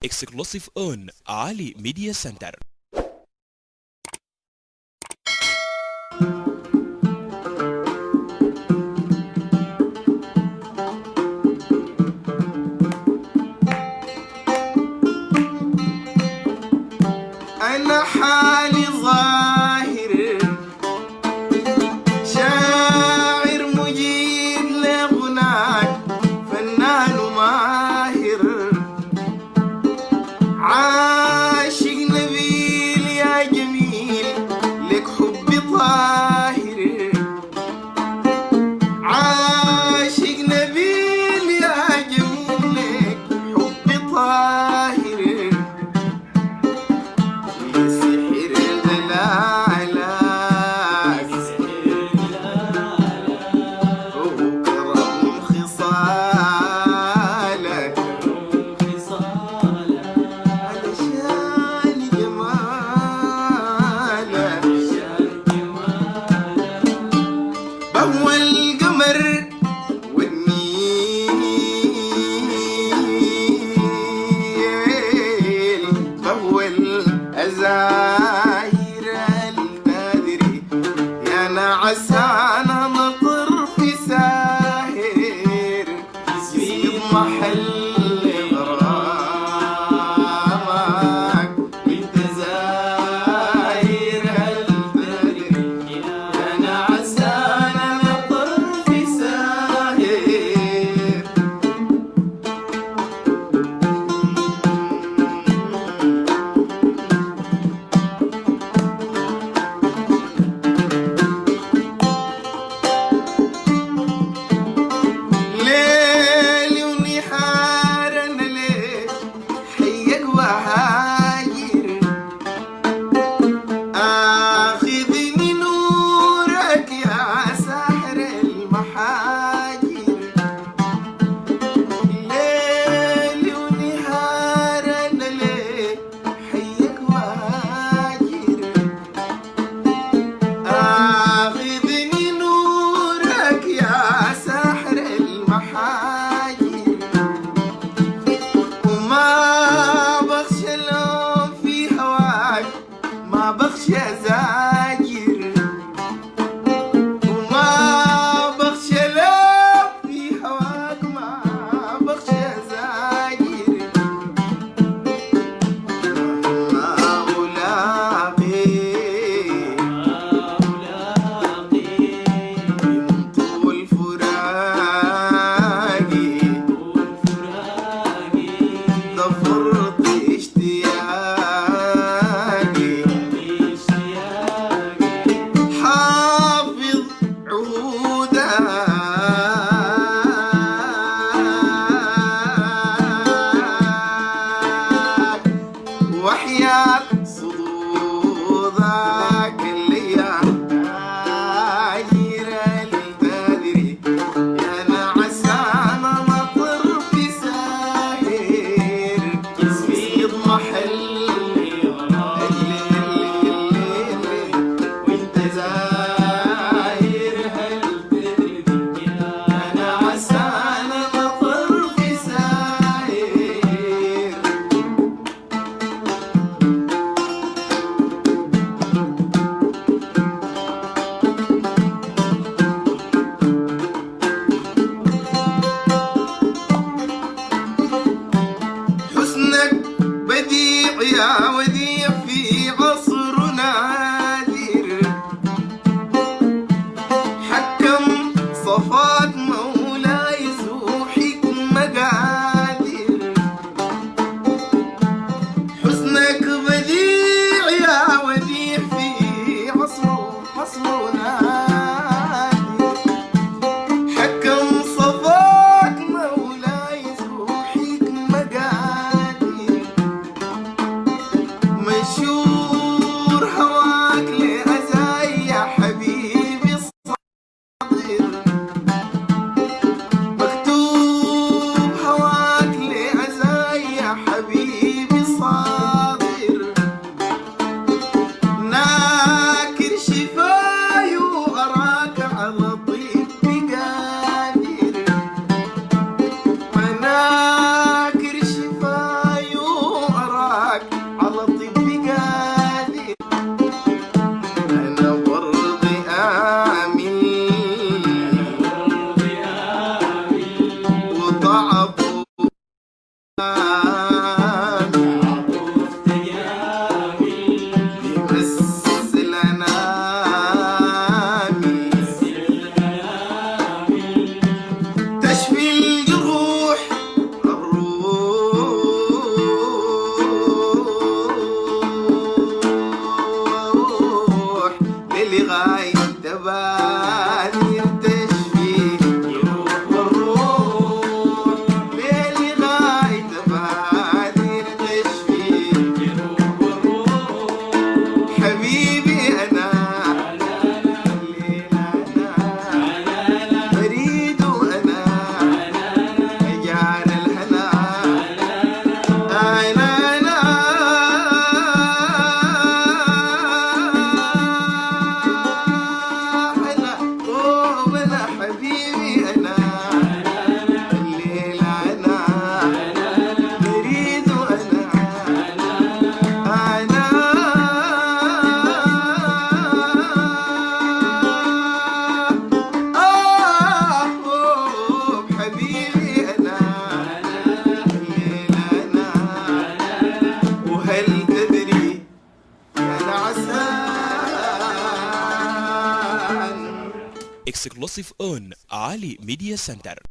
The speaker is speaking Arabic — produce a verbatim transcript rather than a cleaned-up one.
exclusive on Ali Media Center. أنا حالي ظاهر شاعر مجيد لغناك فنان ماهر عاشق نبيل يا جميل لك حب طاهر عاشق نبيل يا جميل لك حب طاهر عسانا مطر في ساهر يصيب محل غرامك وانت زاهر هل تدري انا عسانا مطر في ساهر ما بخشى زاجر وما بخشى لو في هواك ما بخشى زاجر ما ألاقي من طول فراقي ضفرت اشتياقي وحياة صدودك الليالي عايرة للبدري يا نعسانة مطر في ساهر يصيد محل الليل وانت زاهر هل تدري يا نعسانة مطر في ساهر بديع يا وديع في عصر نادر حكم صفات مولاي ذو حكم مقادر حسنك بديع يا وديع في عصر عصر نادر حكم صفات مولاي ذو حكم مقادر مشهور هواك لأزاي يا حبيبي الصادر مكتوب هواك لأزاي يا حبيبي الصادر ناكر شفاي وأراك على طيب قادر مناكر شفاي على طيب قادر أنا برضي أعمل وضعف يمثل أنامي تشفي الجروح الروح للغاية تبادر تشفي الجروح والروح للغاية تبادر تشفي الجروح والروح حبيبي أنا الليلة أنا بريد وأنا أجعل الهنا أنا أنا أنا أوه أنا حبيبي أنا الليلة أنا بريد وأنا أنا آه أوه حبيبي أنا الليلة أنا وهل تدري يا نعسان Exclusive on Ali Media Center.